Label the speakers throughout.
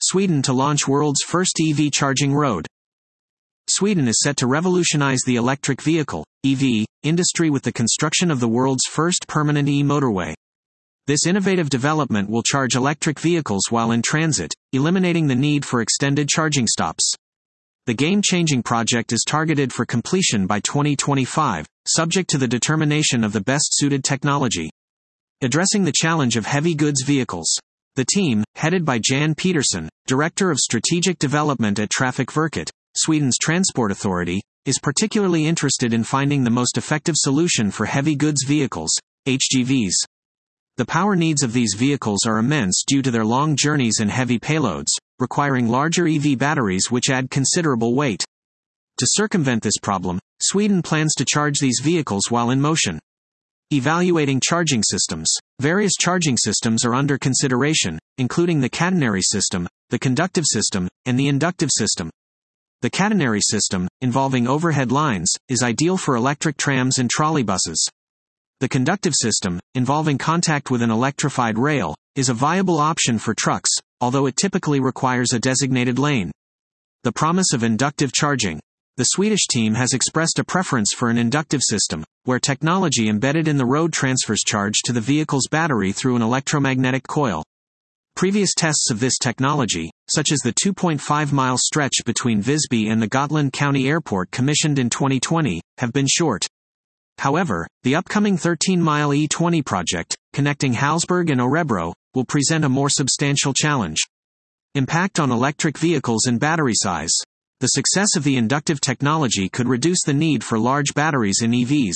Speaker 1: Sweden to launch world's first EV charging road. Sweden is set to revolutionize the electric vehicle, EV, industry with the construction of the world's first permanent e-motorway. This innovative development will charge electric vehicles while in transit, eliminating the need for extended charging stops. The game-changing project is targeted for completion by 2025, subject to the determination of the best-suited technology. Addressing the challenge of heavy goods vehicles. The team, headed by Jan Peterson, Director of Strategic Development at Trafikverket, Sweden's transport authority, is particularly interested in finding the most effective solution for heavy goods vehicles, HGVs. The power needs of these vehicles are immense due to their long journeys and heavy payloads, requiring larger EV batteries which add considerable weight. To circumvent this problem, Sweden plans to charge these vehicles while in motion. Evaluating charging systems. Various charging systems are under consideration, including the catenary system, the conductive system, and the inductive system. The catenary system, involving overhead lines, is ideal for electric trams and trolleybuses. The conductive system, involving contact with an electrified rail, is a viable option for trucks, although it typically requires a designated lane. The promise of inductive charging. The Swedish team has expressed a preference for an inductive system, where technology embedded in the road transfers charge to the vehicle's battery through an electromagnetic coil. Previous tests of this technology, such as the 2.5-mile stretch between Visby and the Gotland County Airport commissioned in 2020, have been short. However, the upcoming 13-mile E20 project, connecting Hallsberg and Örebro, will present a more substantial challenge. Impact on electric vehicles and battery size. The success of the inductive technology could reduce the need for large batteries in EVs.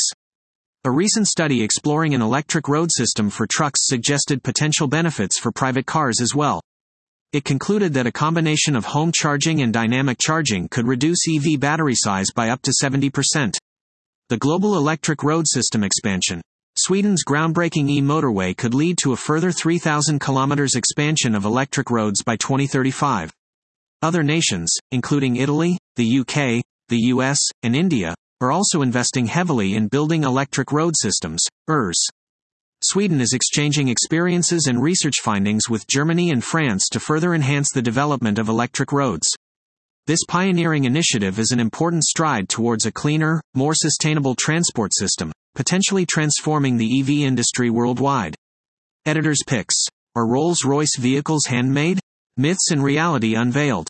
Speaker 1: A recent study exploring an electric road system for trucks suggested potential benefits for private cars as well. It concluded that a combination of home charging and dynamic charging could reduce EV battery size by up to 70%. The global electric road system expansion. Sweden's groundbreaking e-motorway could lead to a further 3,000 kilometers expansion of electric roads by 2035. Other nations, including Italy, the UK, the US, and India, are also investing heavily in building electric road systems, ERS. Sweden is exchanging experiences and research findings with Germany and France to further enhance the development of electric roads. This pioneering initiative is an important stride towards a cleaner, more sustainable transport system, potentially transforming the EV industry worldwide. Editor's picks. Are Rolls-Royce vehicles handmade? Myths and reality unveiled.